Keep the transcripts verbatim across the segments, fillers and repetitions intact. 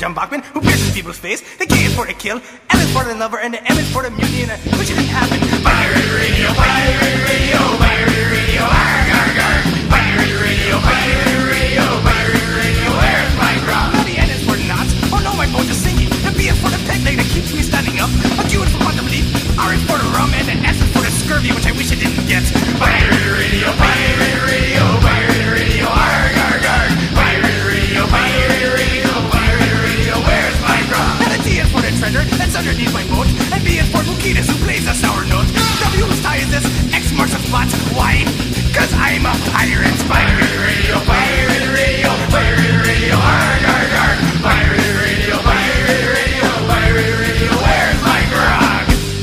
John Bachman, who pierces people's face. The K is for the kill, L is for the lover, and the M is for the mutiny, and the which didn't happen. Pirate radio, pirate radio, pirate radio, arg, arg, arg. Pirate radio, pirate radio, pirate radio, where's my grog? Now the N is for the knots, oh no, my boat is sinking. The B is for the peg leg that keeps me standing up. A Q is for quantum leap, R is for the rum, and the S is for the scurvy, which I wish I didn't get. Pirate radio, pirate radio, pirate radio, arg, arg, arg. Pirate radio, pirate radio, pirate radio, where's my grog? And the T is for the treasure that's underneath my boat, and B is for Bukitas, who plays a sour note. W whose tie is this, X marks the spot. Why? Cause I'm a pirate. Pirate radio, pirate radio, pirate radio, arg, arg, arg. Pirate radio, pirate radio, pirate radio, where's my grog?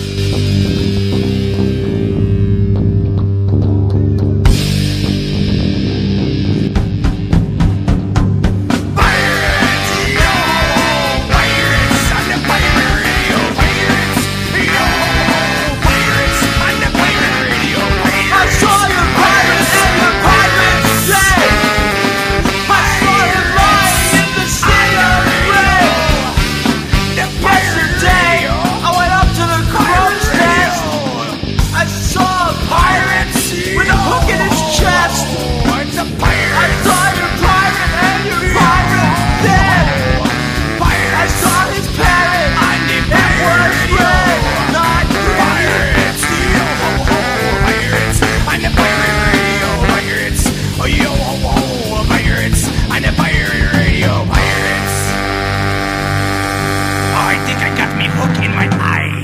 Pirates, yo! Pirates on the pirate radio, pirates, yo! Pirates on the pirate radio, pirates. I saw your pirates in the pirate day. I saw you lying in the sea of red. Yesterday, I went up to the crow's nest. I saw a pirate with a hook in his chest. It's a pirate. I saw your pirate and your pirate dead. I saw his parrot. It was red, not green. Pirates, yo ho ho, pirates. I'm the pirate radio, pirates. Oh yo ho ho, pirates. I'm the pirate radio, pirates. Oh, I think I got me hook in my eye.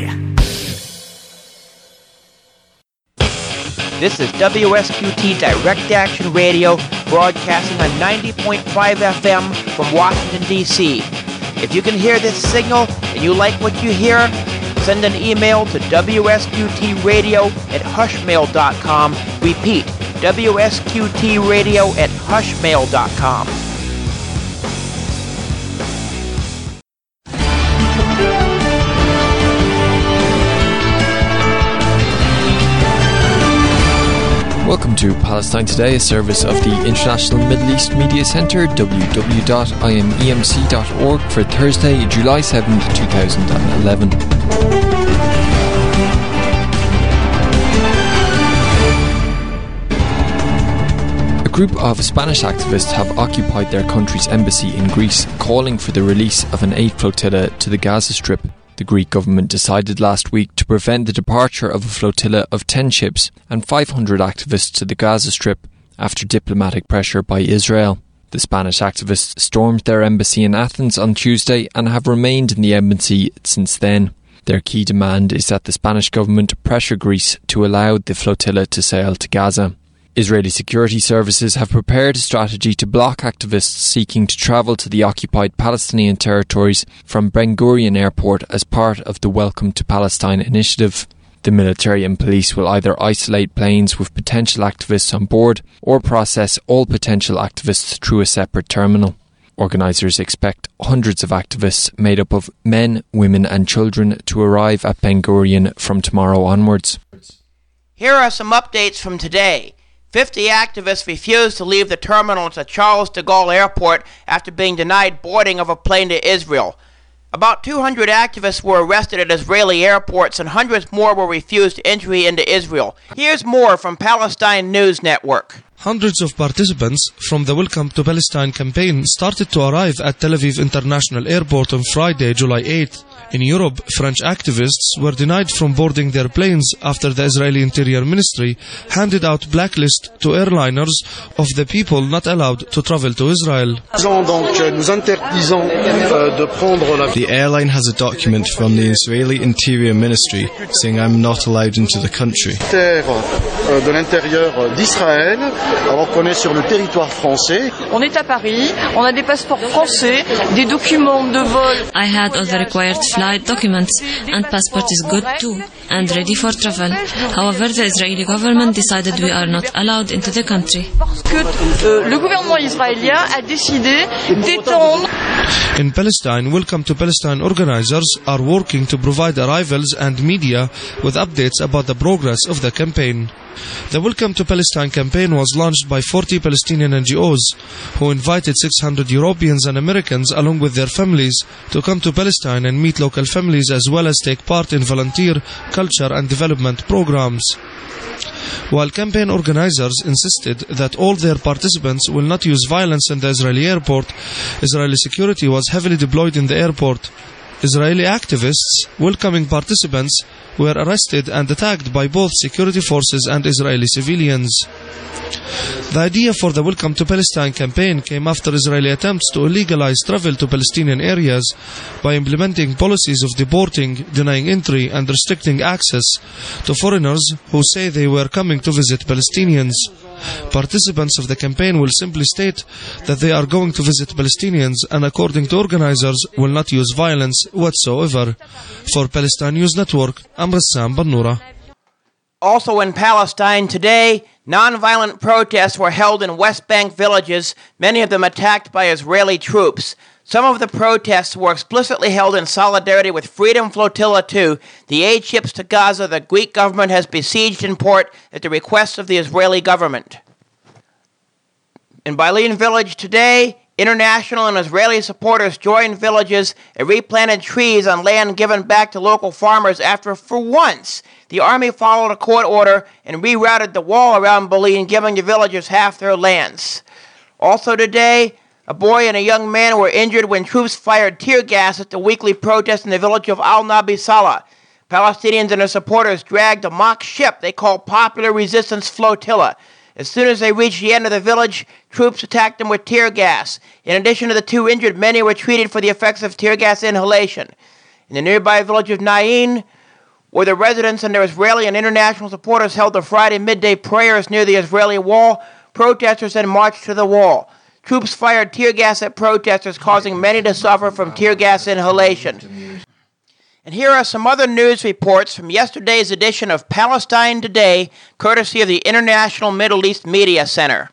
This is W S Q T Direct Action Radio, broadcasting on ninety point five F M from Washington, D C If you can hear this signal and you like what you hear, send an email to W S Q T radio at hushmail dot com. Repeat, W S Q T radio at hushmail dot com. Welcome to Palestine Today, a service of the International Middle East Media Centre, w w w dot i m e m c dot org, for Thursday, July seventh, two thousand eleven. A group of Spanish activists have occupied their country's embassy in Greece, calling for the release of an aid flotilla to the Gaza Strip. The Greek government decided last week to prevent the departure of a flotilla of ten ships and five hundred activists to the Gaza Strip after diplomatic pressure by Israel. The Spanish activists stormed their embassy in Athens on Tuesday and have remained in the embassy since then. Their key demand is that the Spanish government pressure Greece to allow the flotilla to sail to Gaza. Israeli security services have prepared a strategy to block activists seeking to travel to the occupied Palestinian territories from Ben Gurion Airport as part of the Welcome to Palestine initiative. The military and police will either isolate planes with potential activists on board or process all potential activists through a separate terminal. Organisers expect hundreds of activists made up of men, women and children to arrive at Ben Gurion from tomorrow onwards. Here are some updates from today. fifty activists refused to leave the terminal at Charles de Gaulle Airport after being denied boarding of a plane to Israel. About two hundred activists were arrested at Israeli airports and hundreds more were refused entry into Israel. Here's more from Palestine News Network. Hundreds of participants from the Welcome to Palestine campaign started to arrive at Tel Aviv International Airport on Friday, July eighth. In Europe, French activists were denied from boarding their planes after the Israeli Interior Ministry handed out blacklist to airliners of the people not allowed to travel to Israel. The airline has a document from the Israeli Interior Ministry saying I'm not allowed into the country. On est à Paris, on a des passeports français, des documents de vol. I had all the required flight documents and passport is good too and ready for travel. However, the Israeli government decided we are not allowed into the country. Parce que euh, le gouvernement israélien a décidé d'étendre. In Palestine, Welcome to Palestine organizers are working to provide arrivals and media with updates about the progress of the campaign. The Welcome to Palestine campaign was launched by forty Palestinian N G Os who invited six hundred Europeans and Americans along with their families to come to Palestine and meet local families as well as take part in volunteer, culture and development programs. While campaign organizers insisted that all their participants will not use violence in the Israeli airport, Israeli security was heavily deployed in the airport. Israeli activists welcoming participants were arrested and attacked by both security forces and Israeli civilians. The idea for the Welcome to Palestine campaign came after Israeli attempts to illegalize travel to Palestinian areas by implementing policies of deporting, denying entry and restricting access to foreigners who say they were coming to visit Palestinians. Participants of the campaign will simply state that they are going to visit Palestinians and, according to organizers, will not use violence whatsoever. For Palestine News Network, I'm Rassam Bannura. Also in Palestine today, non-violent protests were held in West Bank villages, many of them attacked by Israeli troops. Some of the protests were explicitly held in solidarity with Freedom Flotilla two, the aid ships to Gaza the Greek government has besieged in port at the request of the Israeli government. In Bilene village today, international and Israeli supporters joined villages and replanted trees on land given back to local farmers after, for once, the army followed a court order and rerouted the wall around Bilene, giving the villagers half their lands. Also today, a boy and a young man were injured when troops fired tear gas at the weekly protest in the village of Al-Nabi Salah. Palestinians and their supporters dragged a mock ship they called Popular Resistance Flotilla. As soon as they reached the end of the village, troops attacked them with tear gas. In addition to the two injured, many were treated for the effects of tear gas inhalation. In the nearby village of Nain, where the residents and their Israeli and international supporters held the Friday midday prayers near the Israeli wall, protesters then marched to the wall. Troops fired tear gas at protesters, causing many to suffer from tear gas inhalation. And here are some other news reports from yesterday's edition of Palestine Today, courtesy of the International Middle East Media Center.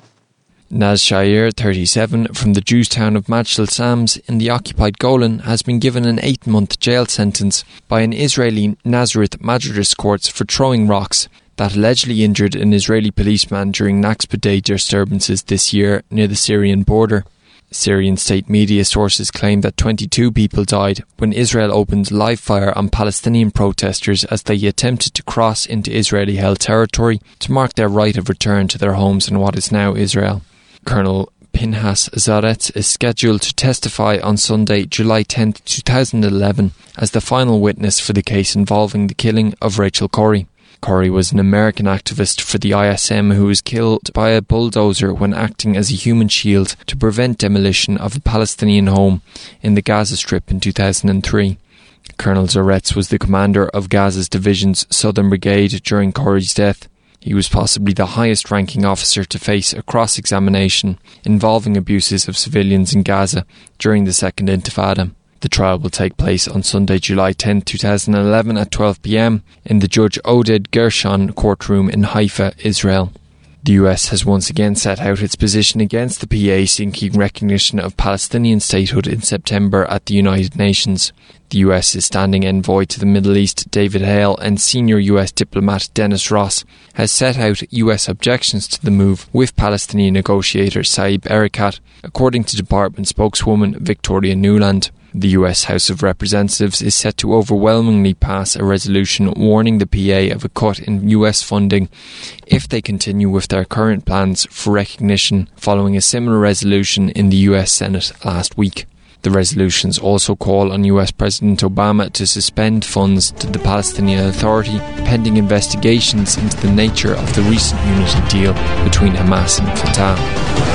Naz Shair, thirty-seven, from the Jewish town of Majdal Sams in the occupied Golan, has been given an eight-month jail sentence by an Israeli Nazareth Majlis courts for throwing rocks that allegedly injured an Israeli policeman during Nakba Day disturbances this year near the Syrian border. Syrian state media sources claim that twenty-two people died when Israel opened live fire on Palestinian protesters as they attempted to cross into Israeli-held territory to mark their right of return to their homes in what is now Israel. Colonel Pinhas Zaretz is scheduled to testify on Sunday, July tenth, twenty eleven, as the final witness for the case involving the killing of Rachel Corrie. Corrie was an American activist for the I S M who was killed by a bulldozer when acting as a human shield to prevent demolition of a Palestinian home in the Gaza Strip in two thousand three. Colonel Zaretz was the commander of Gaza's division's Southern Brigade during Corrie's death. He was possibly the highest-ranking officer to face a cross-examination involving abuses of civilians in Gaza during the Second Intifada. The trial will take place on Sunday, July tenth, twenty eleven at twelve p.m. in the Judge Oded Gershon courtroom in Haifa, Israel. The U S has once again set out its position against the P A seeking recognition of Palestinian statehood in September at the United Nations. The U S's standing envoy to the Middle East, David Hale, and senior U S diplomat Dennis Ross has set out U S objections to the move with Palestinian negotiator Saeb Erekat, according to department spokeswoman Victoria Nuland. The U S House of Representatives is set to overwhelmingly pass a resolution warning the P A of a cut in U S funding if they continue with their current plans for recognition, following a similar resolution in the U S Senate last week. The resolutions also call on U S President Obama to suspend funds to the Palestinian Authority pending investigations into the nature of the recent unity deal between Hamas and Fatah.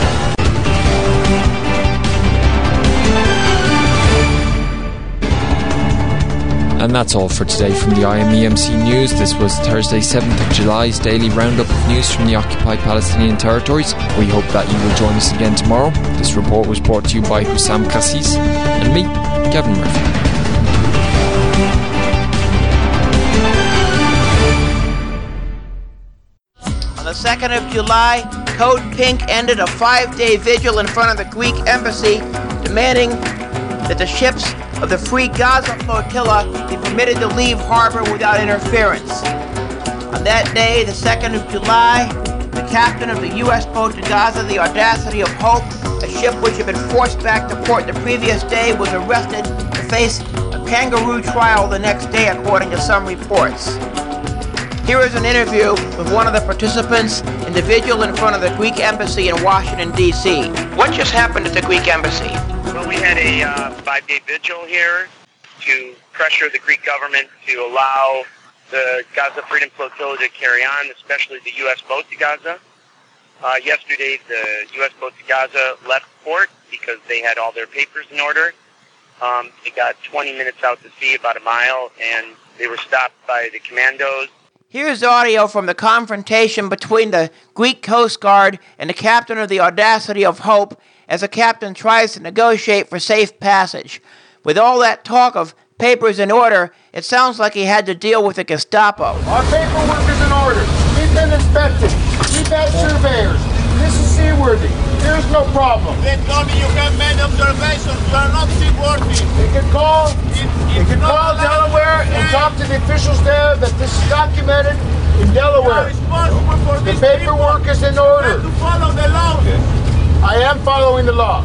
And that's all for today from the I M E M C News. This was Thursday, seventh of July's daily roundup of news from the occupied Palestinian territories. We hope that you will join us again tomorrow. This report was brought to you by Hussam Kassis and me, Kevin Murphy. On the second of July, Code Pink ended a five-day vigil in front of the Greek embassy, demanding that the ships of the Free Gaza Flotilla be permitted to leave harbor without interference. On that day, the second of July, the captain of the U S boat to Gaza, the Audacity of Hope, a ship which had been forced back to port the previous day, was arrested to face a kangaroo trial the next day, according to some reports. Here is an interview with one of the participants and the vigil in front of the Greek embassy in Washington, D C What just happened at the Greek embassy? Well, we had a uh, five-day vigil here to pressure the Greek government to allow the Gaza Freedom Flotilla to carry on, especially the U S boat to Gaza. Uh, yesterday, the U S boat to Gaza left port because they had all their papers in order. Um, they got twenty minutes out to sea, about a mile, and they were stopped by the commandos. Here's audio from the confrontation between the Greek Coast Guard and the captain of the Audacity of Hope as the captain tries to negotiate for safe passage. With all that talk of papers in order, it sounds like he had to deal with the Gestapo. Our paperwork is in order. We've been inspected. We've had surveyors. This is seaworthy. There's no problem. They told me you have made observations. You are not seaworthy. You can call, you can call Delaware and talk to the officials there that this is documented in Delaware. The paperwork is in order. To follow the law. I am following the law.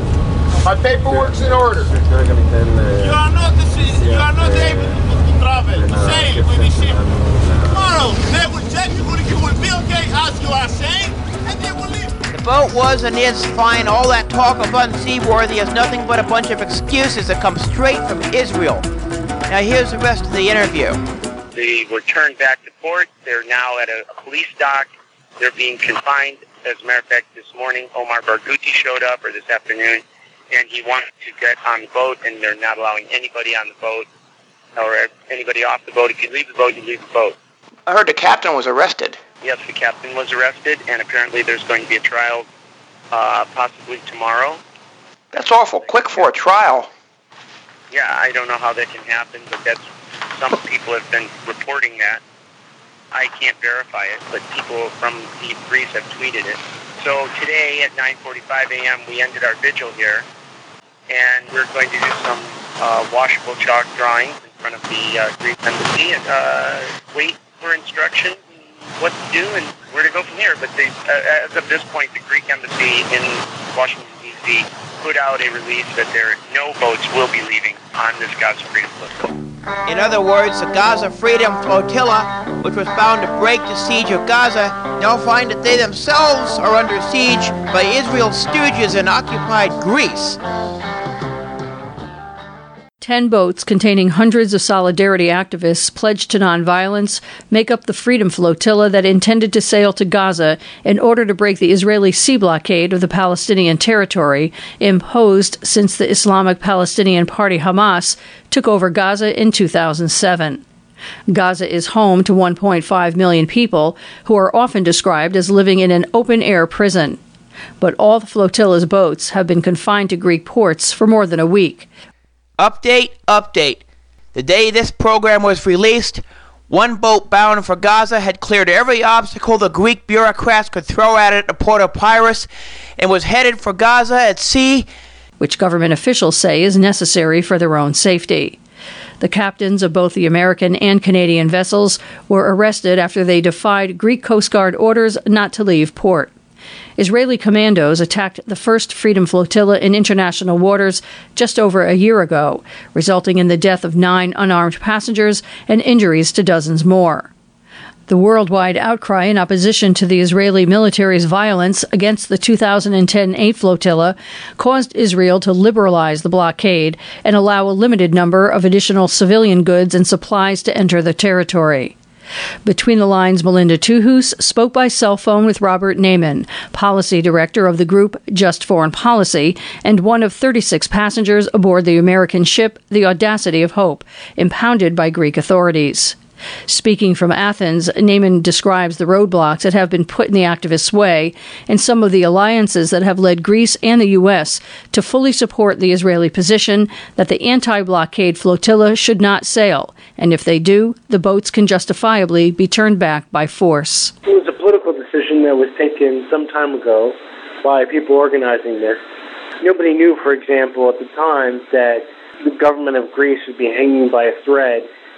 My paperwork's in order. You are not the sea, you are not able to, to travel, to sail with the ship. Tomorrow they will check you, you will be okay as you are saying, and they will leave. The boat was and is fine. All that talk of unseaworthy is nothing but a bunch of excuses that come straight from Israel. Now here's the rest of the interview. They were turned back to port. They're now at a police dock. They're being confined. As a matter of fact, this morning Omar Barghouti showed up, or this afternoon, and he wanted to get on the boat, and they're not allowing anybody on the boat or anybody off the boat. If you leave the boat, you leave the boat. I heard the captain was arrested. Yes, the captain was arrested, and apparently there's going to be a trial uh, possibly tomorrow. That's awful quick for a trial. Yeah, I don't know how that can happen, but that's some people have been reporting that. I can't verify it, but people from Greece have tweeted it. So today at nine forty-five a.m. we ended our vigil here, and we're going to do some uh, washable chalk drawings in front of the uh, Greek embassy and uh, wait for instructions what to do and where to go from here. But they, uh, as of this point, the Greek embassy in Washington, D C put out a release that there no boats will be leaving on this Gaza Freedom Flotilla. In other words, the Gaza Freedom Flotilla, which was bound to break the siege of Gaza, now find that they themselves are under siege by Israel's stooges in occupied Greece. Ten boats containing hundreds of Solidarity activists pledged to nonviolence make up the Freedom Flotilla that intended to sail to Gaza in order to break the Israeli sea blockade of the Palestinian territory imposed since the Islamic Palestinian Party Hamas took over Gaza in two thousand seven. Gaza is home to one point five million people who are often described as living in an open-air prison. But all the flotilla's boats have been confined to Greek ports for more than a week. Update, update. The day this program was released, one boat bound for Gaza had cleared every obstacle the Greek bureaucrats could throw at it at the port of Piraeus and was headed for Gaza at sea, which government officials say is necessary for their own safety. The captains of both the American and Canadian vessels were arrested after they defied Greek Coast Guard orders not to leave port. Israeli commandos attacked the first Freedom Flotilla in international waters just over a year ago, resulting in the death of nine unarmed passengers and injuries to dozens more. The worldwide outcry in opposition to the Israeli military's violence against the two thousand ten eighth Flotilla caused Israel to liberalize the blockade and allow a limited number of additional civilian goods and supplies to enter the territory. Between the lines, Melinda Tuhus spoke by cell phone with Robert Naiman, policy director of the group Just Foreign Policy, and one of thirty-six passengers aboard the American ship the Audacity of Hope, impounded by Greek authorities. Speaking from Athens, Naiman describes the roadblocks that have been put in the activists' way and some of the alliances that have led Greece and the U S to fully support the Israeli position that the anti-blockade flotilla should not sail, and if they do, the boats can justifiably be turned back by force. It was a political decision that was taken some time ago by people organizing this. Nobody knew, for example, at the time that the government of Greece would be hanging by a thread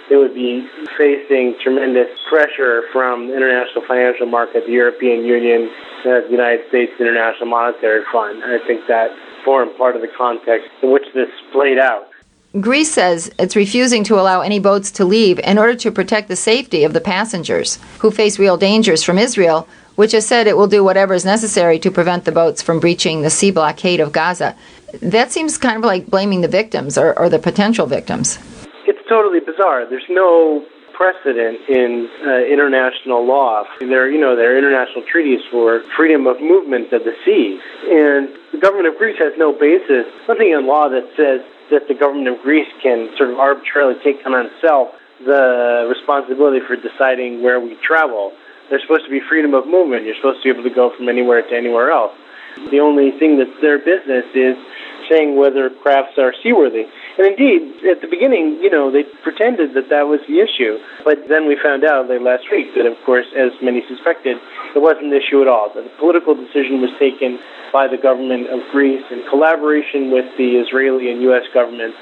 they would be facing tremendous pressure from the international financial market, the European Union, uh, the United States International Monetary Fund. And I think that formed part of the context in which this played out. Greece says it's refusing to allow any boats to leave in order to protect the safety of the passengers who face real dangers from Israel, which has said it will do whatever is necessary to prevent the boats from breaching the sea blockade of Gaza. That seems kind of like blaming the victims or, or the potential victims. It's totally bizarre. There's no precedent in uh, international law. There, you know, there are international treaties for freedom of movement of the sea, and the government of Greece has no basis, nothing in law that says that the government of Greece can sort of arbitrarily take on itself the responsibility for deciding where we travel. There's supposed to be freedom of movement. You're supposed to be able to go from anywhere to anywhere else. The only thing that's their business is saying whether crafts are seaworthy. And indeed, at the beginning, you know, they pretended that that was the issue. But then we found out late last week that, of course, as many suspected, it wasn't an issue at all. That the political decision was taken by the government of Greece in collaboration with the Israeli and U S governments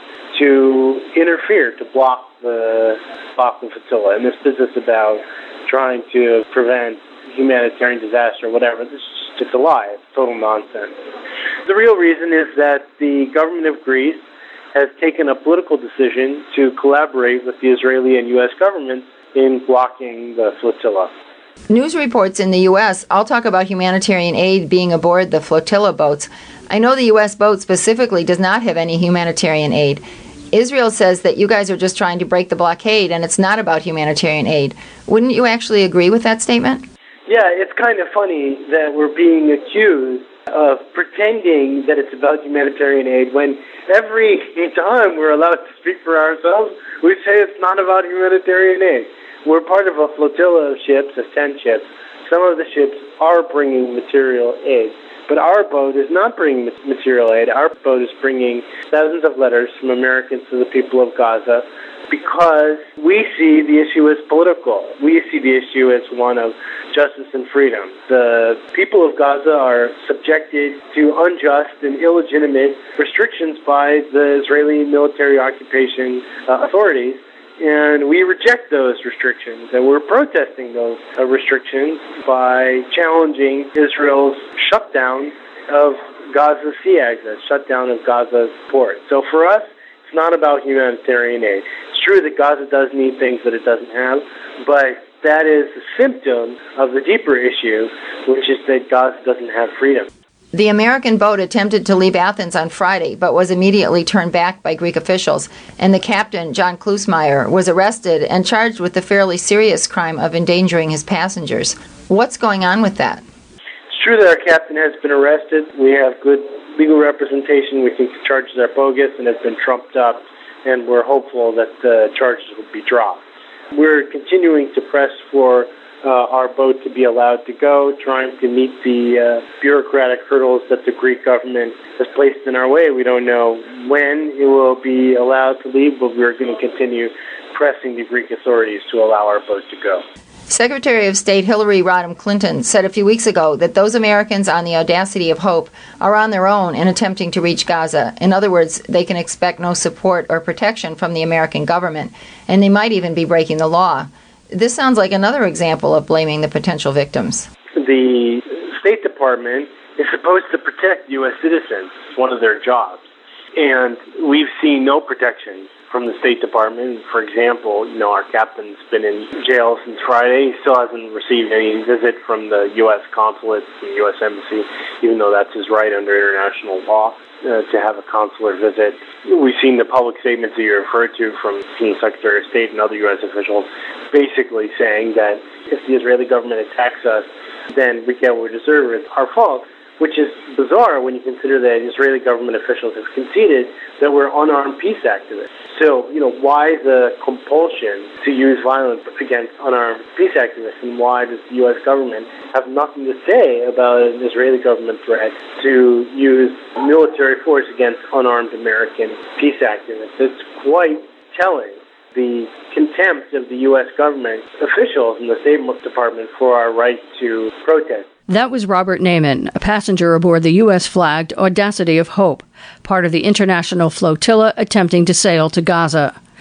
to interfere, to block the, block the flotilla. And this business about trying to prevent humanitarian disaster or whatever, this is just it's a lie. It's total nonsense. The real reason is that the government of Greece has taken a political decision to collaborate with the Israeli and U S governments in blocking the flotilla. News reports in the U S all talk about humanitarian aid being aboard the flotilla boats. I know the U S boat specifically does not have any humanitarian aid. Israel says that you guys are just trying to break the blockade and it's not about humanitarian aid. Wouldn't you actually agree with that statement? Yeah, it's kind of funny that we're being accused of pretending that it's about humanitarian aid when every time we're allowed to speak for ourselves, we say it's not about humanitarian aid. We're part of a flotilla of ships, of ten ships. Some of the ships are bringing material aid, but our boat is not bringing material aid. Our boat is bringing thousands of letters from Americans to the people of Gaza because we see the issue as political. We see the issue as one of justice and freedom. The people of Gaza are subjected to unjust and illegitimate restrictions by the Israeli military occupation uh, authorities, and we reject those restrictions, and we're protesting those uh, restrictions by challenging Israel's shutdown of Gaza's sea access, shutdown of Gaza's port. So for us, it's not about humanitarian aid. It's true that Gaza does need things that it doesn't have, but that is a symptom of the deeper issue, which is that Gaza doesn't have freedom. The American boat attempted to leave Athens on Friday, but was immediately turned back by Greek officials, and the captain, John Klusmeyer, was arrested and charged with the fairly serious crime of endangering his passengers. What's going on with that? It's true that our captain has been arrested. We have good legal representation. We think the charges are bogus and have been trumped up, and we're hopeful that the charges will be dropped. We're continuing to press for uh, our boat to be allowed to go, trying to meet the uh, bureaucratic hurdles that the Greek government has placed in our way. We don't know when it will be allowed to leave, but we're going to continue pressing the Greek authorities to allow our boat to go. Secretary of State Hillary Rodham Clinton said a few weeks ago that those Americans on the Audacity of Hope are on their own in attempting to reach Gaza. In other words, they can expect no support or protection from the American government, and they might even be breaking the law. This sounds like another example of blaming the potential victims. The State Department is supposed to protect U S citizens. It's one of their jobs. And we've seen no protection from the State Department. For example, you know, our captain's been in jail since Friday. He still hasn't received any visit from the U S consulate, from the U S embassy, even though that's his right under international law uh, to have a consular visit. We've seen the public statements that you referred to from, from the Secretary of State and other U S officials basically saying that if the Israeli government attacks us, then we get what we deserve. It's our fault, which is bizarre when you consider that Israeli government officials have conceded that we're unarmed peace activists. So, you know, why the compulsion to use violence against unarmed peace activists, and why does the U S government have nothing to say about an Israeli government threat to use military force against unarmed American peace activists? It's quite telling, the contempt of the U S government officials in the State Department for our right to protest. That was Robert Naiman, a passenger aboard the U S-flagged Audacity of Hope, part of the international flotilla attempting to sail to Gaza.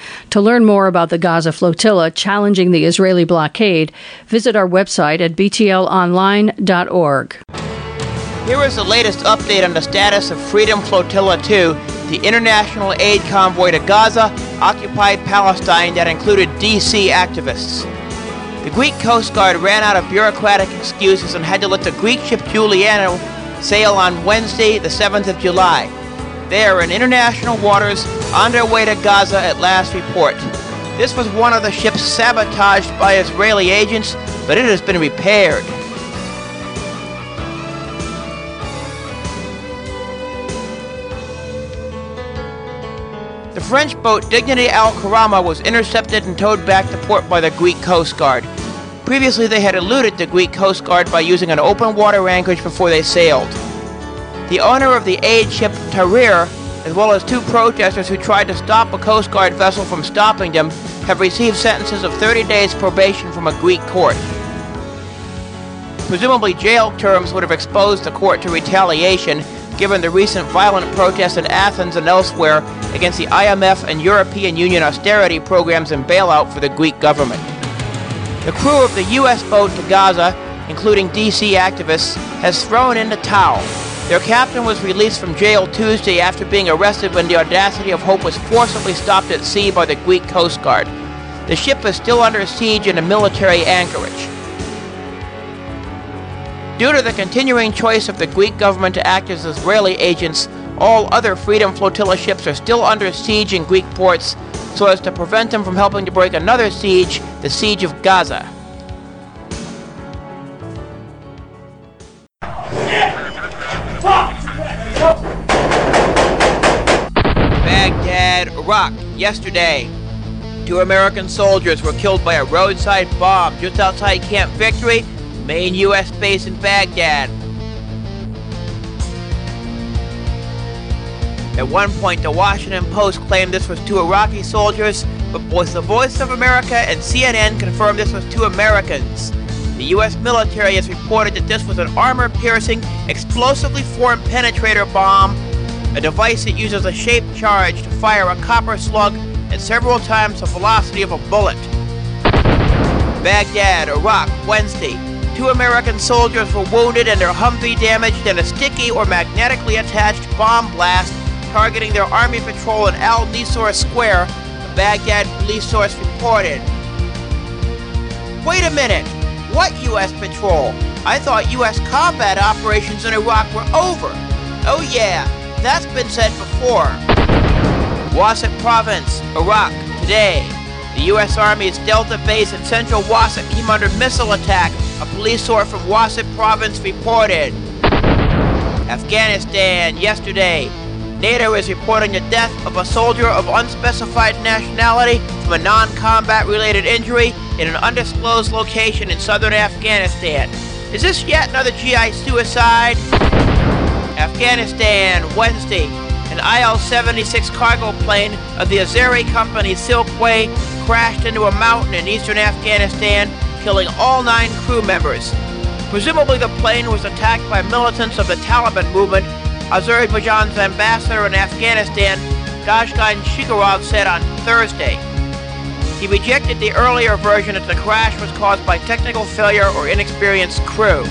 To learn more about the Gaza flotilla challenging the Israeli blockade, visit our website at b t l online dot org. Here is the latest update on the status of Freedom Flotilla two, the international aid convoy to Gaza, occupied Palestine that included D C activists. The Greek Coast Guard ran out of bureaucratic excuses and had to let the Greek ship Giuliano sail on Wednesday, the seventh of July. They are in international waters on their way to Gaza at last report. This was one of the ships sabotaged by Israeli agents, but it has been repaired. The French boat Dignity Al-Karama was intercepted and towed back to port by the Greek Coast Guard. Previously, they had eluded the Greek Coast Guard by using an open water anchorage before they sailed. The owner of the aid ship Tahrir, as well as two protesters who tried to stop a Coast Guard vessel from stopping them, have received sentences of thirty days probation from a Greek court. Presumably, jail terms would have exposed the court to retaliation, given the recent violent protests in Athens and elsewhere against the I M F and European Union austerity programs and bailout for the Greek government. The crew of the U S boat to Gaza, including D C activists, has thrown in the towel. Their captain was released from jail Tuesday after being arrested when the Audacity of Hope was forcibly stopped at sea by the Greek Coast Guard. The ship is still under siege in a military anchorage. Due to the continuing choice of the Greek government to act as Israeli agents, all other Freedom Flotilla ships are still under siege in Greek ports so as to prevent them from helping to break another siege, the siege of Gaza. Baghdad, Iraq, yesterday. Two American soldiers were killed by a roadside bomb just outside Camp Victory, main U S base in Baghdad. At one point, the Washington Post claimed this was two Iraqi soldiers, but both the Voice of America and C N N confirmed this was two Americans. The U S military has reported that this was an armor-piercing, explosively formed penetrator bomb, a device that uses a shaped charge to fire a copper slug at several times the velocity of a bullet. Baghdad, Iraq, Wednesday. Two American soldiers were wounded and their Humvee damaged in a sticky or magnetically attached bomb blast targeting their Army patrol in Al Nisor Square, a Baghdad police source reported. Wait a minute! What U S patrol? I thought U S combat operations in Iraq were over. Oh yeah, that's been said before. Wasat Province, Iraq, today. The U S Army's Delta base in central Wasat came under missile attack, a police source from Wasat Province reported. Afghanistan, yesterday. NATO is reporting the death of a soldier of unspecified nationality from a non-combat related injury in an undisclosed location in southern Afghanistan. Is this yet another G I suicide? Afghanistan, Wednesday. An I L seventy-six cargo plane of the Azeri company Silkway crashed into a mountain in eastern Afghanistan, killing all nine crew members. Presumably the plane was attacked by militants of the Taliban movement, Azerbaijan's ambassador in Afghanistan, Gashgan Shigarov, said on Thursday. He rejected the earlier version that the crash was caused by technical failure or inexperienced crew.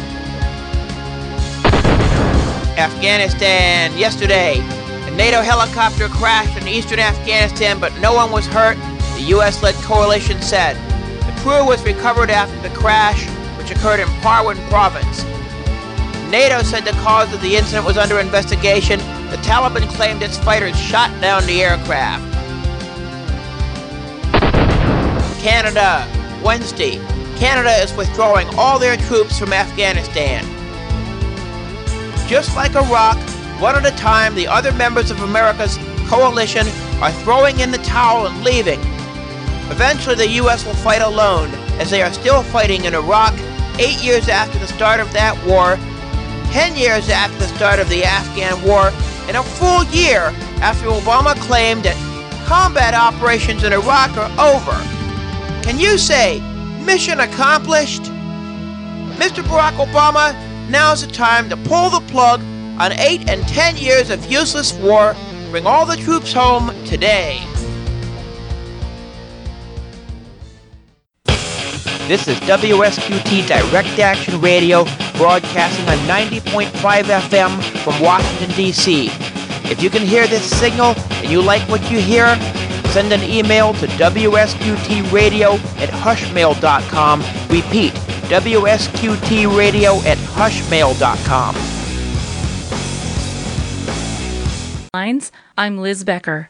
Afghanistan, yesterday. A NATO helicopter crashed in eastern Afghanistan, but no one was hurt, the U S-led coalition said. The crew was recovered after the crash, which occurred in Parwan province. NATO said the cause of the incident was under investigation. The Taliban claimed its fighters shot down the aircraft. Canada, Wednesday. Canada is withdrawing all their troops from Afghanistan. Just like Iraq, one at a time, the other members of America's coalition are throwing in the towel and leaving. Eventually, the U S will fight alone, as they are still fighting in Iraq, eight years after the start of that war, ten years after the start of the Afghan war, and a full year after Obama claimed that combat operations in Iraq are over. Can you say, mission accomplished? Mister Barack Obama, now's the time to pull the plug on eight and ten years of useless war. Bring all the troops home today. This is W S Q T Direct Action Radio, broadcasting on ninety point five F M from Washington, D C If you can hear this signal and you like what you hear, send an email to W S Q T radio at hushmail dot com. Repeat, W S Q T radio at hushmail dot com. I'm Liz Becker.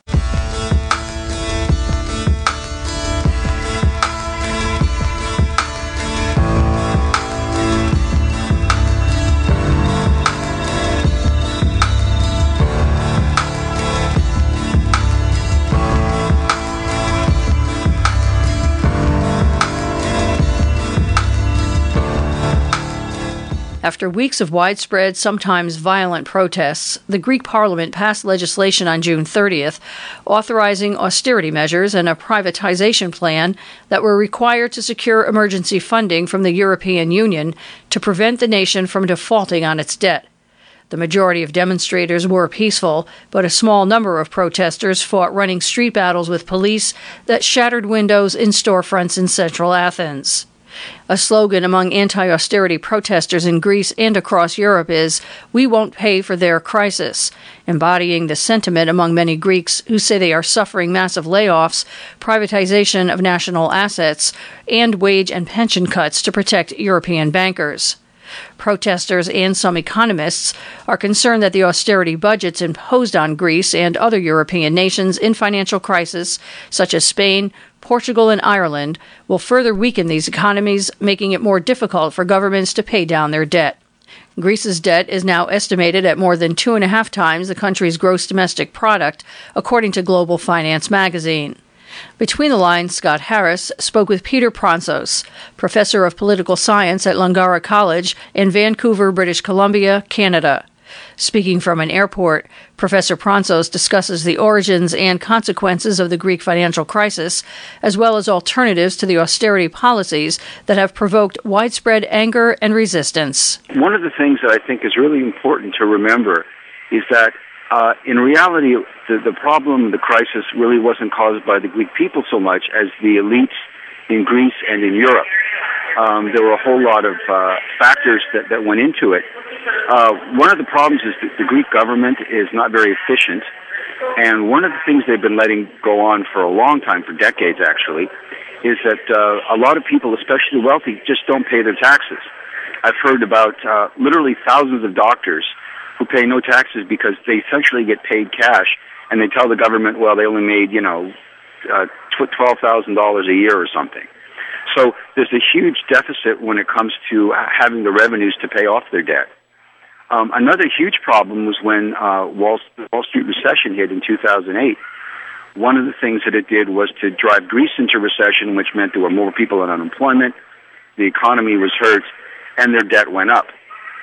After weeks of widespread, sometimes violent protests, the Greek parliament passed legislation on June thirtieth authorizing austerity measures and a privatization plan that were required to secure emergency funding from the European Union to prevent the nation from defaulting on its debt. The majority of demonstrators were peaceful, but a small number of protesters fought running street battles with police that shattered windows in storefronts in central Athens. A slogan among anti-austerity protesters in Greece and across Europe is, "We won't pay for their crisis," embodying the sentiment among many Greeks who say they are suffering massive layoffs, privatization of national assets, and wage and pension cuts to protect European bankers. Protesters and some economists are concerned that the austerity budgets imposed on Greece and other European nations in financial crisis, such as Spain, Portugal, and Ireland, will further weaken these economies, making it more difficult for governments to pay down their debt. Greece's debt is now estimated at more than two and a half times the country's gross domestic product, according to Global Finance magazine. Between the lines, Scott Harris spoke with Peter Pronsos, professor of political science at Langara College in Vancouver, British Columbia, Canada. Speaking from an airport, Professor Pronsos discusses the origins and consequences of the Greek financial crisis, as well as alternatives to the austerity policies that have provoked widespread anger and resistance. One of the things that I think is really important to remember is that Uh, in reality, the, the problem, the crisis, really wasn't caused by the Greek people so much as the elites in Greece and in Europe. Um, there were a whole lot of uh, factors that, that went into it. Uh, one of the problems is that the Greek government is not very efficient, and one of the things they've been letting go on for a long time, for decades actually, is that uh, a lot of people, especially the wealthy, just don't pay their taxes. I've heard about uh, literally thousands of doctors who pay no taxes because they essentially get paid cash, and they tell the government, well, they only made, you know, uh, twelve thousand dollars a year or something. So there's a huge deficit when it comes to having the revenues to pay off their debt. Um, another huge problem was when uh, Wall, Wall Street recession hit in two thousand eight. One of the things that it did was to drive Greece into recession, which meant there were more people on unemployment, the economy was hurt, and their debt went up.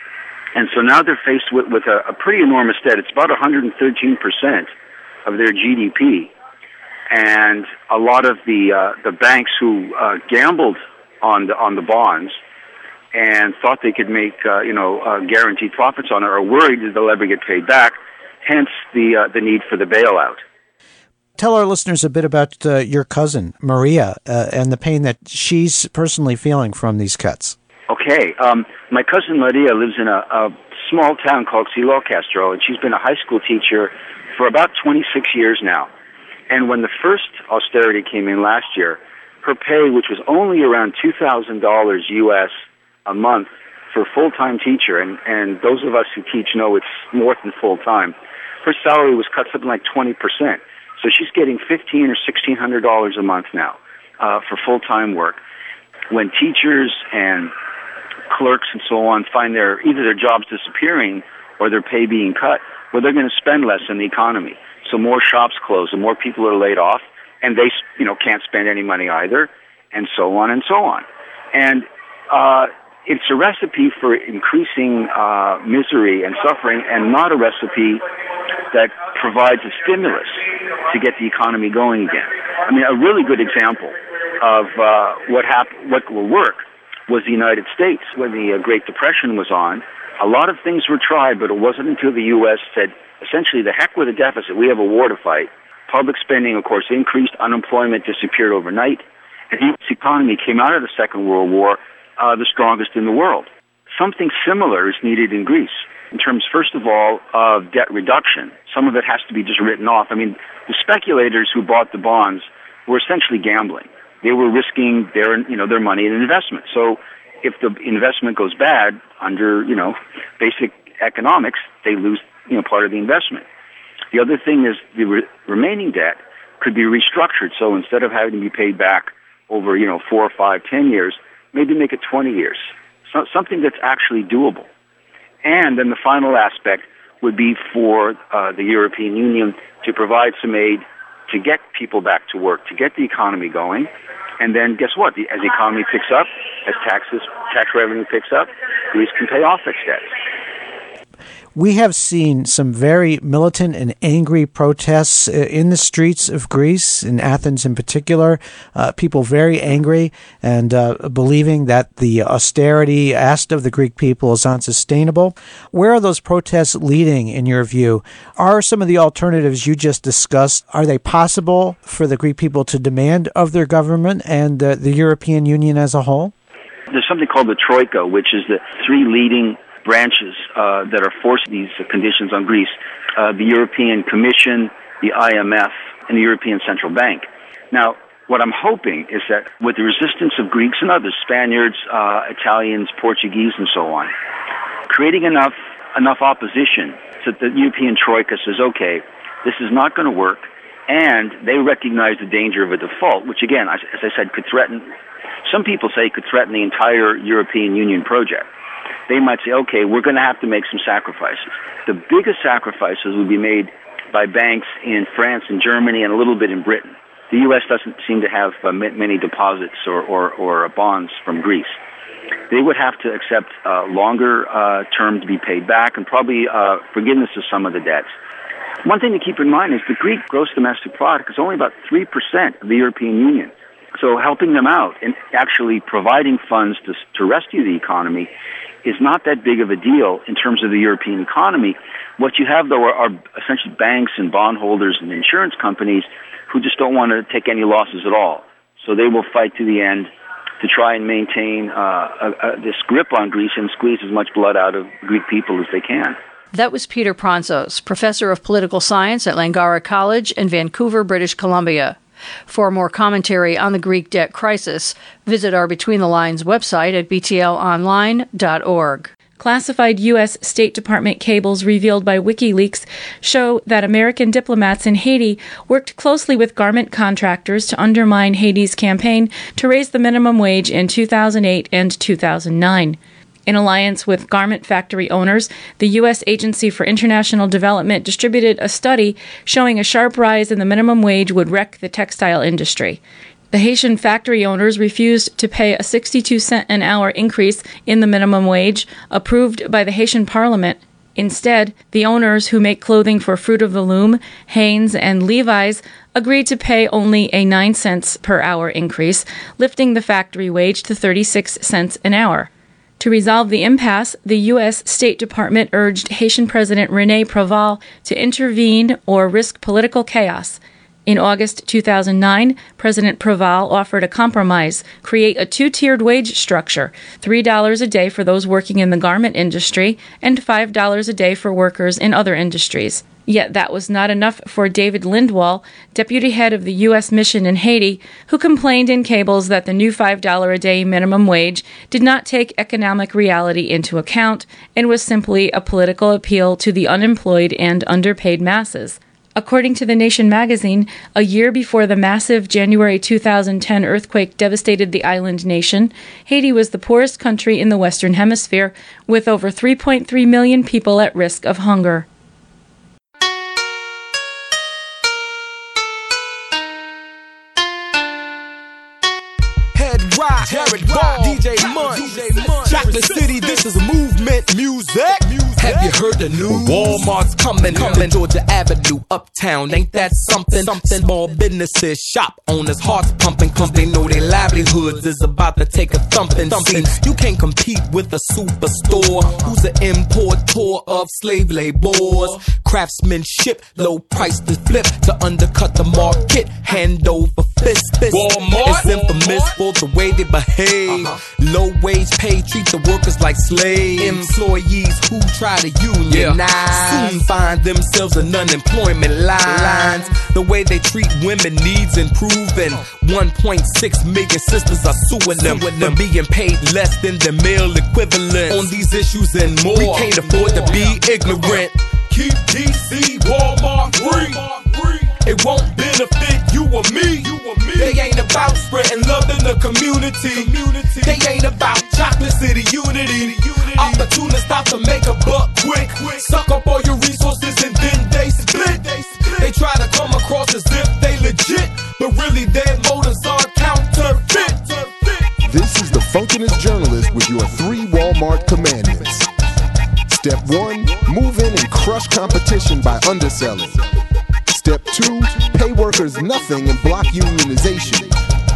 And so now they're faced with, with a, a pretty enormous debt. It's about one hundred thirteen percent of their G D P. And a lot of the uh, the banks who uh, gambled on the on the bonds and thought they could make uh, you know uh, guaranteed profits on it are worried that they'll ever get paid back. Hence the uh, the need for the bailout. Tell our listeners a bit about uh, your cousin Maria uh, and the pain that she's personally feeling from these cuts. Okay, um, my cousin Maria lives in a, a small town called Xylokastro, and she's been a high school teacher for about twenty-six years now. And when the first austerity came in last year, her pay, which was only around two thousand dollars U S a month for a full-time teacher, and, and those of us who teach know it's more than full-time, her salary was cut something like twenty percent. So she's getting fifteen hundred dollars or sixteen hundred dollars a month now uh, for full-time work. When teachers and clerks and so on find their either their jobs disappearing or their pay being cut, well, they're going to spend less in the economy. So more shops close, and more people are laid off, and they, you know, can't spend any money either, and so on and so on. And uh, it's a recipe for increasing uh, misery and suffering, and not a recipe that provides a stimulus to get the economy going again. I mean, a really good example of uh, what hap- what will work was the United States. When the uh, Great Depression was on, a lot of things were tried, but it wasn't until the U S said, essentially, the heck with the deficit, we have a war to fight. Public spending, of course, increased, unemployment disappeared overnight, And the U S economy came out of the Second World War uh, the strongest in the world. Something similar is needed in Greece in terms, first of all, of debt reduction. Some of it has to be just written off. I mean, the speculators who bought the bonds were essentially gambling. They were risking their, you know, their money in an investment. So if the investment goes bad under, you know, basic economics, they lose, you know, part of the investment. The other thing is the re- remaining debt could be restructured. So instead of having to be paid back over, you know, four or five, ten years, maybe make it twenty years. So something that's actually doable. And then the final aspect would be for uh, the European Union to provide some aid to get people back to work, to get the economy going. And then guess what? The, as the economy picks up, as taxes, tax revenue picks up, Greece can pay off its debts. We have seen some very militant and angry protests in the streets of Greece, in Athens in particular. Uh, people very angry and uh, believing that the austerity asked of the Greek people is unsustainable. Where are those protests leading, in your view? Are some of the alternatives you just discussed, are they possible for the Greek people to demand of their government and uh, the European Union as a whole? There's something called the Troika, which is the three leading branches uh, that are forcing these uh, conditions on Greece, uh, the European Commission, the I M F, and the European Central Bank. Now, what I'm hoping is that with the resistance of Greeks and others, Spaniards, uh, Italians, Portuguese, and so on, creating enough enough opposition so that the European Troika says, okay, this is not going to work, and they recognize the danger of a default, which again, as I said, could threaten, some people say could threaten the entire European Union project. They might say, okay, we're going to have to make some sacrifices. The biggest sacrifices will be made by banks in France and Germany and a little bit in Britain. The U S doesn't seem to have uh, many deposits or, or, or bonds from Greece. They would have to accept uh, longer uh, term to be paid back and probably uh, forgiveness of some of the debts. One thing to keep in mind is the Greek gross domestic product is only about three percent of the European Union. So helping them out and actually providing funds to, to rescue the economy is not that big of a deal in terms of the European economy. What you have, though, are, are essentially banks and bondholders and insurance companies who just don't want to take any losses at all. So they will fight to the end to try and maintain uh, a, a, this grip on Greece and squeeze as much blood out of Greek people as they can. That was Peter Pronzos, professor of political science at Langara College in Vancouver, British Columbia. For more commentary on the Greek debt crisis, visit our Between the Lines website at b t l online dot org. Classified U S State Department cables revealed by WikiLeaks show that American diplomats in Haiti worked closely with garment contractors to undermine Haiti's campaign to raise the minimum wage in two thousand eight and two thousand nine. In alliance with garment factory owners, the U S Agency for International Development distributed a study showing a sharp rise in the minimum wage would wreck the textile industry. The Haitian factory owners refused to pay a sixty-two cent an hour increase in the minimum wage approved by the Haitian parliament. Instead, the owners who make clothing for Fruit of the Loom, Hanes, and Levi's agreed to pay only a nine cents per hour increase, lifting the factory wage to thirty-six cents an hour. To resolve the impasse, the U S State Department urged Haitian President René Préval to intervene or risk political chaos. In August two thousand nine, President Préval offered a compromise, create a two-tiered wage structure, three dollars a day for those working in the garment industry and five dollars a day for workers in other industries. Yet that was not enough for David Lindwall, deputy head of the U S mission in Haiti, who complained in cables that the new five dollars a day minimum wage did not take economic reality into account and was simply a political appeal to the unemployed and underpaid masses. According to The Nation magazine, a year before the massive January two thousand ten earthquake devastated the island nation, Haiti was the poorest country in the Western Hemisphere, with over three point three million people at risk of hunger. Rock, Jared Ball, D J Munch, Chocolate City, this is movement music. Have you heard the news? Walmart's coming, coming, Georgia Avenue, uptown. Ain't that something? Something. Small businesses, shop owners, hearts pumping, cause they know their livelihoods is about to take a thumping. thumping. You can't compete with a superstore who's an importer of slave labors. Craftsmanship, low price to flip to undercut the market. Hand over fist, fist. Walmart is information. infamous for the way they behave. Low wage pay, treat the workers like slaves. Employees who try to unionize soon find themselves in unemployment lines. The way they treat women needs improving. one point six million sisters are suing them for being paid less than the male equivalent. On these issues and more, we can't afford to be ignorant. Keep D C Walmart free. It won't benefit you or me. They ain't about spreading love in the community. They ain't about Chocolate City unity. Opportunists out to make a buck quick. Suck up all your resources and then they split. They try to come across as if they legit, but really their motives are counterfeit. This is the Funkinest Journalist with your three Walmart commandments. Step one, move in and crush competition by underselling. Step two, pay workers nothing and block unionization.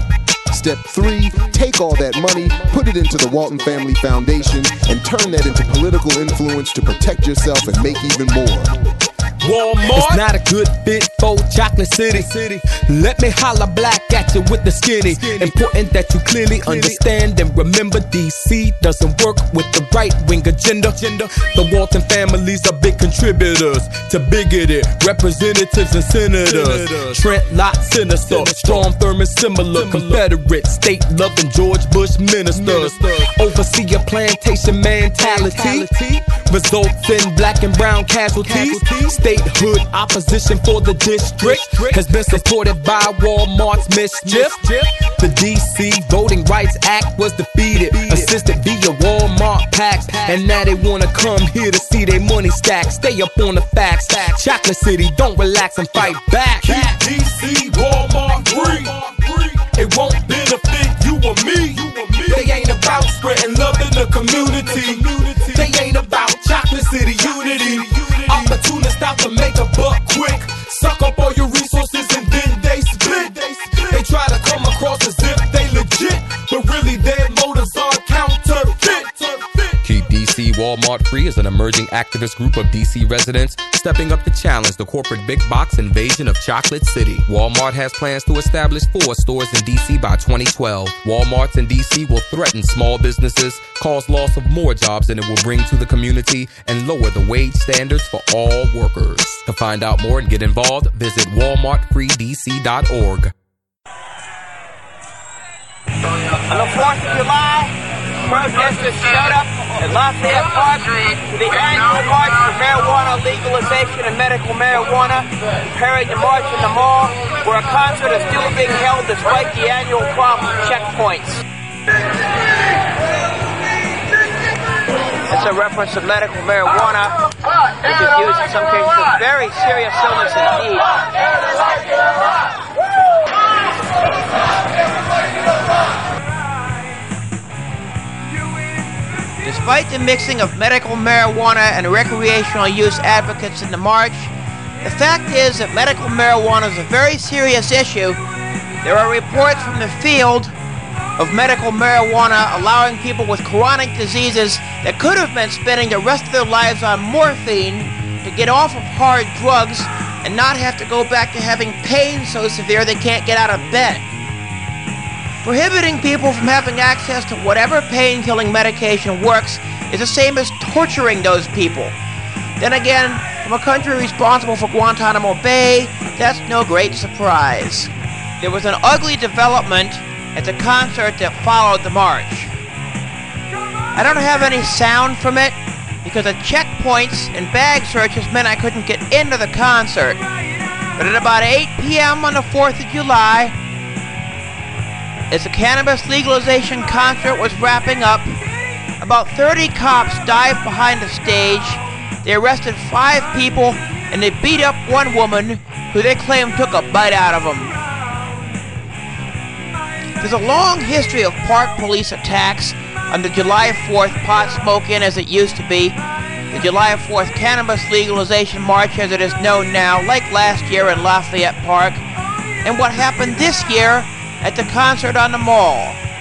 Step three, take all that money, put it into the Walton Family Foundation, and turn that into political influence to protect yourself and make even more. Walmart, it's not a good fit for Chocolate City. Let me holler black at you with the skinny. Important that you clearly understand and remember D C doesn't work with the right-wing agenda. The Walton families are big contributors to bigoted representatives and senators. Trent Lott, Sinister, Strom Thurmond, similar Confederate, state-loving George Bush ministers. Oversee a plantation mentality results in black and brown casualties. Statehood opposition for the district has been supported by Walmart's mischief. The D C Voting Rights Act was defeated, assisted via Walmart PACs, and now they wanna come here to see their money stack. Stay up on the facts. Chocolate City, don't relax and fight back. Keep D C Walmart free. It won't benefit you or me. They ain't about spreading love in the community. They ain't about Chocolate City unity. Opportunists out to make a buck quick. Suck up all your resources and then they split. They try to come across as if they legit, but really their motives are counterfeit. Keep D C Walmart Free is an emerging activist group of D C residents stepping up to challenge the corporate big box invasion of Chocolate City. Walmart has plans to establish four stores in D C by twenty twelve. Walmarts in D C will threaten small businesses, cause loss of more jobs than it will bring to the community, and lower the wage standards for all workers. To find out more and get involved, visit walmart free d c dot org. On the fourth of July, protesters showed up at Lafayette Park for the annual march for marijuana legalization and medical marijuana, preparing to march in the mall, where a concert is still being held despite the annual problem checkpoints. It's a reference to medical marijuana, which is used in some cases for very serious illness indeed. Despite the mixing of medical marijuana and recreational use advocates in the march, the fact is that medical marijuana is a very serious issue. There are reports from the field of medical marijuana allowing people with chronic diseases that could have been spending the rest of their lives on morphine to get off of hard drugs and not have to go back to having pain so severe they can't get out of bed. Prohibiting people from having access to whatever pain-killing medication works is the same as torturing those people. Then again, from a country responsible for Guantanamo Bay, that's no great surprise. There was an ugly development at the concert that followed the march. I don't have any sound from it because the checkpoints and bag searches meant I couldn't get into the concert. But at about eight p m on the fourth of July, as the cannabis legalization concert was wrapping up, about thirty cops dived behind the stage. They arrested five people and they beat up one woman who they claimed took a bite out of them. There's a long history of park police attacks on the July fourth pot smoke in as it used to be, the July fourth cannabis legalization march as it is known now, like last year in Lafayette Park, and what happened this year at the concert on the mall.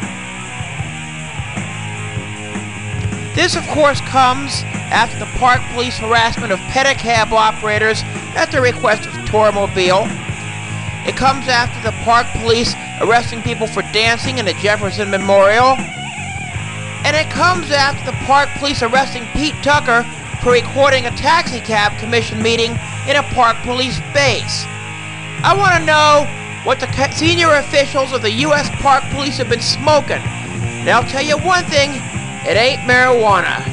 This, of course, comes after the park police harassment of pedicab operators at the request of Tormobile. It comes after the park police arresting people for dancing in the Jefferson Memorial. And it comes after the park police arresting Pete Tucker for recording a taxi cab commission meeting in a park police base. I want to know what the senior officials of the U S Park Police have been smoking. And I'll tell you one thing, it ain't marijuana.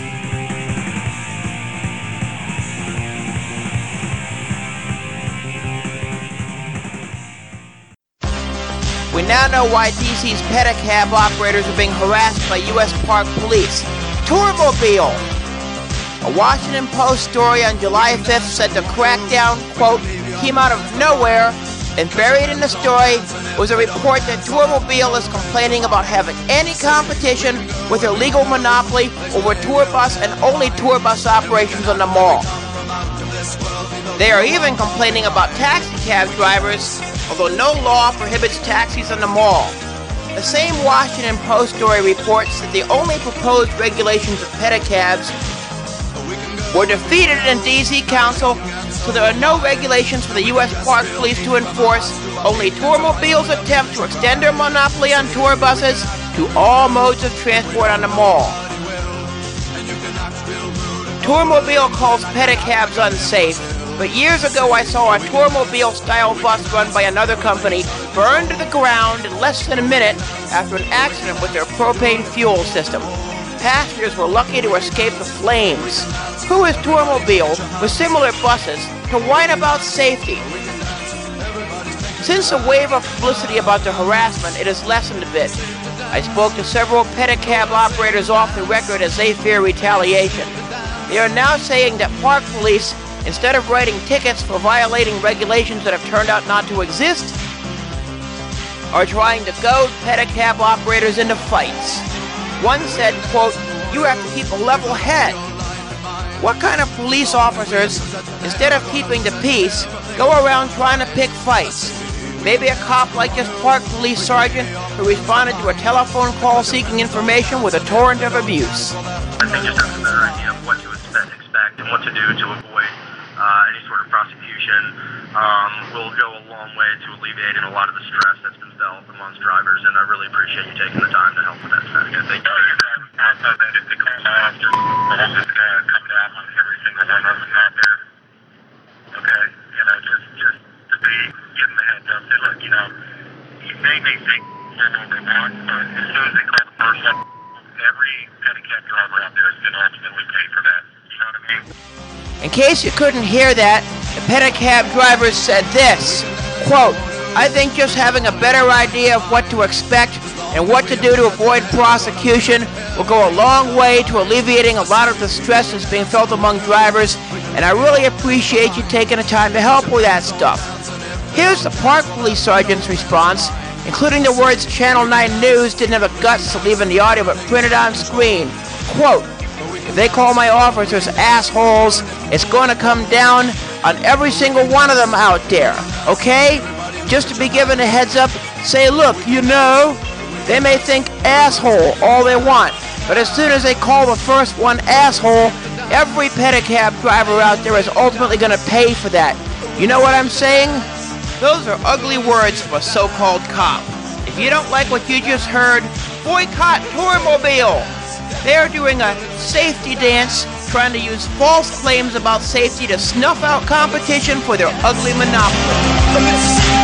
We now know why D C's pedicab operators are being harassed by U S Park Police. Tourmobile! A Washington Post story on July fifth said the crackdown, quote, came out of nowhere, and buried in the story was a report that Tourmobile is complaining about having any competition with their legal monopoly over tour bus and only tour bus operations on the mall. They are even complaining about taxi cab drivers, although no law prohibits taxis on the mall. The same Washington Post story reports that the only proposed regulations of pedicabs were defeated in D C Council, so there are no regulations for the U S Park Police to enforce, only Tourmobile's attempt to extend their monopoly on tour buses to all modes of transport on the mall. Tourmobile calls pedicabs unsafe, but years ago I saw a Tourmobile-style bus run by another company burned to the ground in less than a minute after an accident with their propane fuel system. Passengers were lucky to escape the flames. Who is Tourmobile, with similar buses, to whine about safety? Since the wave of publicity about the harassment, it has lessened a bit. I spoke to several pedicab operators off the record as they fear retaliation. They are now saying that park police, instead of writing tickets for violating regulations that have turned out not to exist, are trying to goad pedicab operators into fights. One said, quote, you have to keep a level head. What kind of police officers, instead of keeping the peace, go around trying to pick fights? Maybe a cop like this park police sergeant who responded to a telephone call seeking information with a torrent of abuse. I think just have a better idea of what to expect, expect and what to do to avoid uh, any sort of prosecution um, will go a long way to alleviating a lot of the stress that's been felt amongst drivers, and I really appreciate you taking the time to help with that fact. Yeah, thank you. I thought that if the call off, just just uh, come down on every single one of them out there. Okay, you know, just just to be giving the heads up. Say, look, you know, you may be think what they want, but as soon as they call the person, every pedicab driver out there is going to ultimately pay for that. You know what I mean? In case you couldn't hear that, the pedicab drivers said this, quote, I think just having a better idea of what to expect and what to do to avoid prosecution will go a long way to alleviating a lot of the stress that's being felt among drivers, and I really appreciate you taking the time to help with that stuff. Here's the park police sergeant's response, including the words Channel nine News didn't have the guts to leave in the audio but printed on screen. Quote, if they call my officers assholes, it's going to come down on every single one of them out there, okay? Just to be given a heads up, say, look, you know, they may think asshole all they want, but as soon as they call the first one asshole, every pedicab driver out there is ultimately going to pay for that. You know what I'm saying? Those are ugly words from a so-called cop. If you don't like what you just heard, boycott Tourmobile. They're doing a safety dance, trying to use false claims about safety to snuff out competition for their ugly monopoly.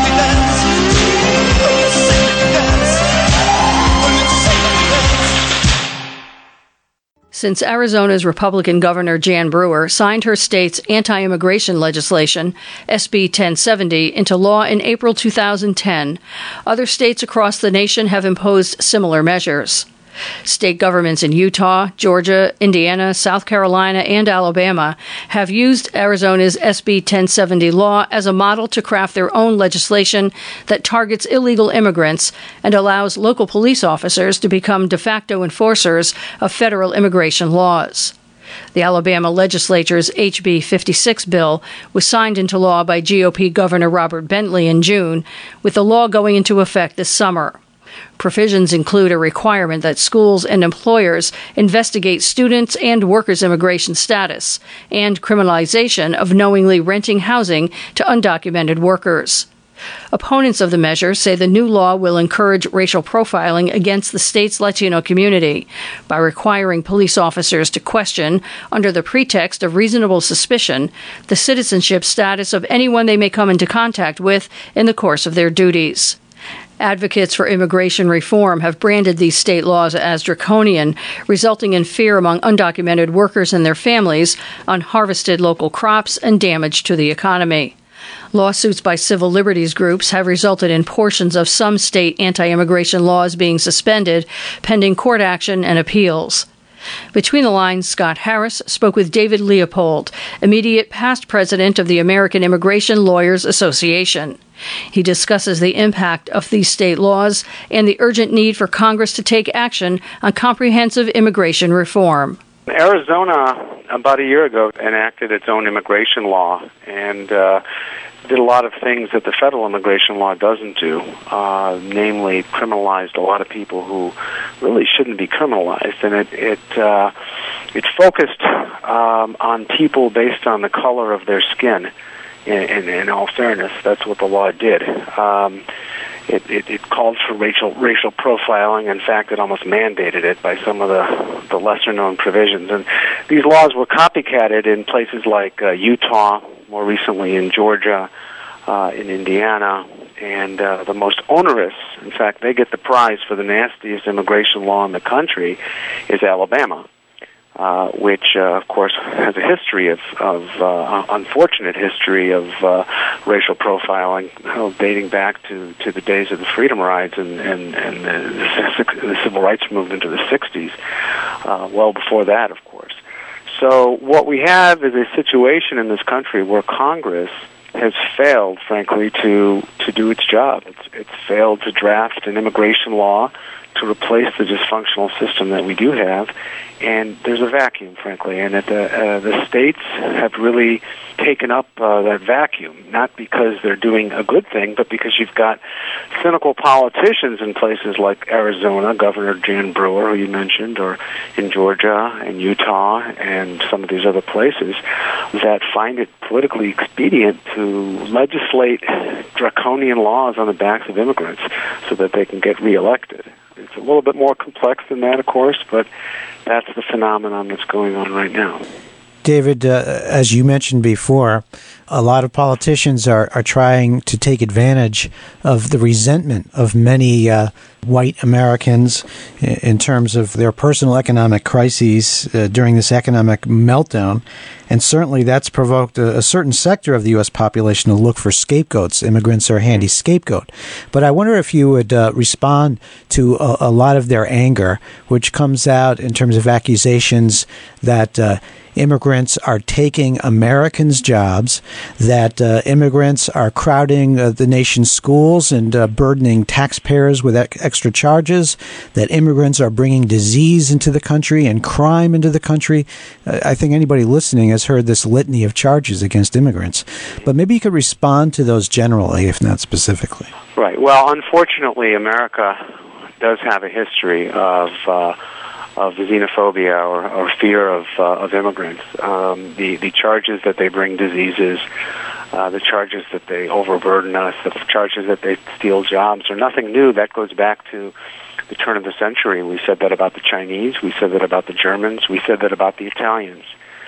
Since Arizona's Republican Governor Jan Brewer signed her state's anti-immigration legislation, S B ten seventy, into law in April two thousand ten, other states across the nation have imposed similar measures. State governments in Utah, Georgia, Indiana, South Carolina, and Alabama have used Arizona's S B ten seventy law as a model to craft their own legislation that targets illegal immigrants and allows local police officers to become de facto enforcers of federal immigration laws. The Alabama legislature's H B fifty-six bill was signed into law by G O P Governor Robert Bentley in June, with the law going into effect this summer. Provisions include a requirement that schools and employers investigate students' and workers' immigration status, and criminalization of knowingly renting housing to undocumented workers. Opponents of the measure say the new law will encourage racial profiling against the state's Latino community by requiring police officers to question, under the pretext of reasonable suspicion, the citizenship status of anyone they may come into contact with in the course of their duties. Advocates for immigration reform have branded these state laws as draconian, resulting in fear among undocumented workers and their families, unharvested local crops, and damage to the economy. Lawsuits by civil liberties groups have resulted in portions of some state anti-immigration laws being suspended, pending court action and appeals. Between the lines, Scott Harris spoke with David Leopold, immediate past president of the American Immigration Lawyers Association. He discusses the impact of these state laws and the urgent need for Congress to take action on comprehensive immigration reform. Arizona, about a year ago, enacted its own immigration law and uh, did a lot of things that the federal immigration law doesn't do, uh, namely criminalized a lot of people who really shouldn't be criminalized. And it it, uh, it focused um, on people based on the color of their skin. In, in, in all fairness, that's what the law did. Um, It, it, it called for racial racial profiling. In fact, it almost mandated it by some of the, the lesser-known provisions. And these laws were copycatted in places like uh, Utah, more recently in Georgia, uh, in Indiana, and uh, the most onerous, in fact, they get the prize for the nastiest immigration law in the country, is Alabama. Uh, which, uh, of course, has a history of, of uh, unfortunate history of uh, racial profiling, uh, dating back to, to the days of the Freedom Rides and, and, and the, the Civil Rights Movement of the sixties, uh, well before that, of course. So what we have is a situation in this country where Congress has failed, frankly, to, to do its job. It's, it's failed to draft an immigration law to replace the dysfunctional system that we do have, and there's a vacuum, frankly, and that the, uh, the states have really taken up uh, that vacuum, not because they're doing a good thing, but because you've got cynical politicians in places like Arizona, Governor Jan Brewer, who you mentioned, or in Georgia and Utah and some of these other places, that find it politically expedient to legislate draconian laws on the backs of immigrants so that they can get reelected. It's a little bit more complex than that, of course, but that's the phenomenon that's going on right now. David, uh, as you mentioned before, a lot of politicians are, are trying to take advantage of the resentment of many uh, white Americans in, in terms of their personal economic crises uh, during this economic meltdown. And certainly that's provoked a, a certain sector of the U S population to look for scapegoats. Immigrants are a handy scapegoat. But I wonder if you would uh, respond to a, a lot of their anger, which comes out in terms of accusations that uh, immigrants are taking Americans' jobs, that uh, immigrants are crowding uh, the nation's schools and uh, burdening taxpayers with ec- extra charges, that immigrants are bringing disease into the country and crime into the country. Uh, I think anybody listening has heard this litany of charges against immigrants. But maybe you could respond to those generally, if not specifically. Right. Well, unfortunately, America does have a history of uh, of xenophobia or, or fear of uh, of immigrants. Um, the the charges that they bring diseases, uh, the charges that they overburden us, the charges that they steal jobs are nothing new. That goes back to the turn of the century. We said that about the Chinese. We said that about the Germans. We said that about the Italians.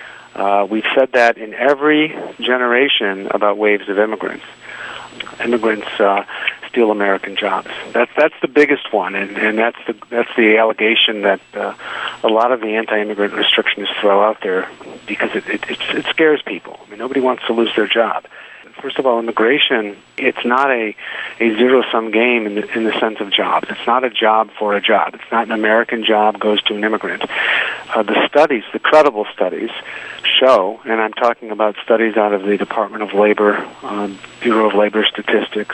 Uh, we've said that in every generation about waves of immigrants. Immigrants uh, steal American jobs. That's that's the biggest one, and, and that's the that's the allegation that uh, a lot of the anti-immigrant restrictions throw out there because it it, it it scares people. I mean, nobody wants to lose their job. First of all, immigration, it's not a, a zero-sum game in the, in the sense of jobs. It's not a job for a job. It's not an American job goes to an immigrant. Uh, the studies, the credible studies, show, and I'm talking about studies out of the Department of Labor, um, Bureau of Labor Statistics,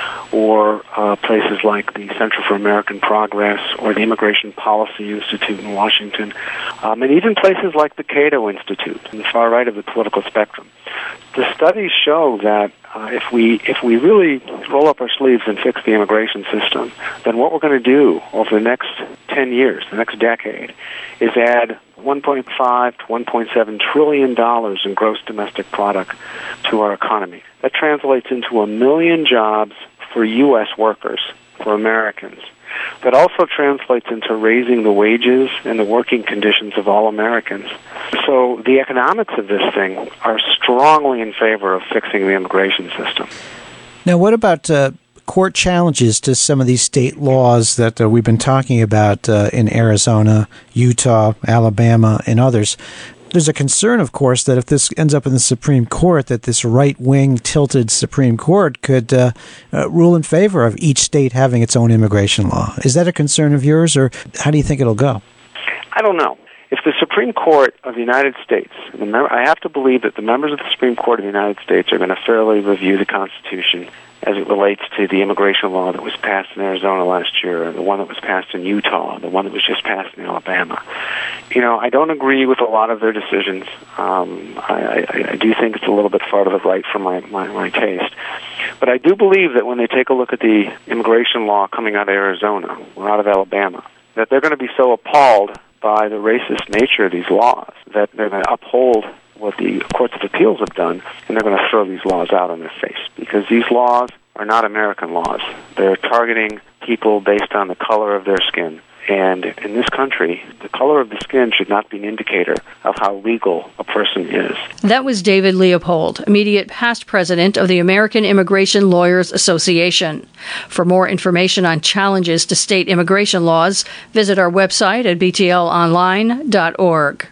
or uh, places like the Center for American Progress or the Immigration Policy Institute in Washington, um, and even places like the Cato Institute on the far right of the political spectrum. The studies show that uh, if we if we really roll up our sleeves and fix the immigration system, then what we're going to do over the next ten years, the next decade, is add one point five to one point seven trillion dollars in gross domestic product to our economy. That translates into a million jobs for U S workers, for Americans. That also translates into raising the wages and the working conditions of all Americans. So the economics of this thing are strongly in favor of fixing the immigration system. Now, what about uh, court challenges to some of these state laws that uh, we've been talking about uh, in Arizona, Utah, Alabama, and others? There's a concern, of course, that if this ends up in the Supreme Court, that this right-wing tilted Supreme Court could uh, uh, rule in favor of each state having its own immigration law. Is that a concern of yours, or how do you think it'll go? I don't know. If the Supreme Court of the United States, the mem- I have to believe that the members of the Supreme Court of the United States are going to fairly review the Constitution as it relates to the immigration law that was passed in Arizona last year, and the one that was passed in Utah, the one that was just passed in Alabama. You know, I don't agree with a lot of their decisions. Um, I, I, I do think it's a little bit far to the right for my, my, my taste. But I do believe that when they take a look at the immigration law coming out of Arizona or out of Alabama, that they're going to be so appalled by the racist nature of these laws that they're going to uphold what the courts of appeals have done, and they're going to throw these laws out on their face. Because these laws are not American laws. They're targeting people based on the color of their skin. And in this country, the color of the skin should not be an indicator of how legal a person is. That was David Leopold, immediate past president of the American Immigration Lawyers Association. For more information on challenges to state immigration laws, visit our website at b t l online dot org.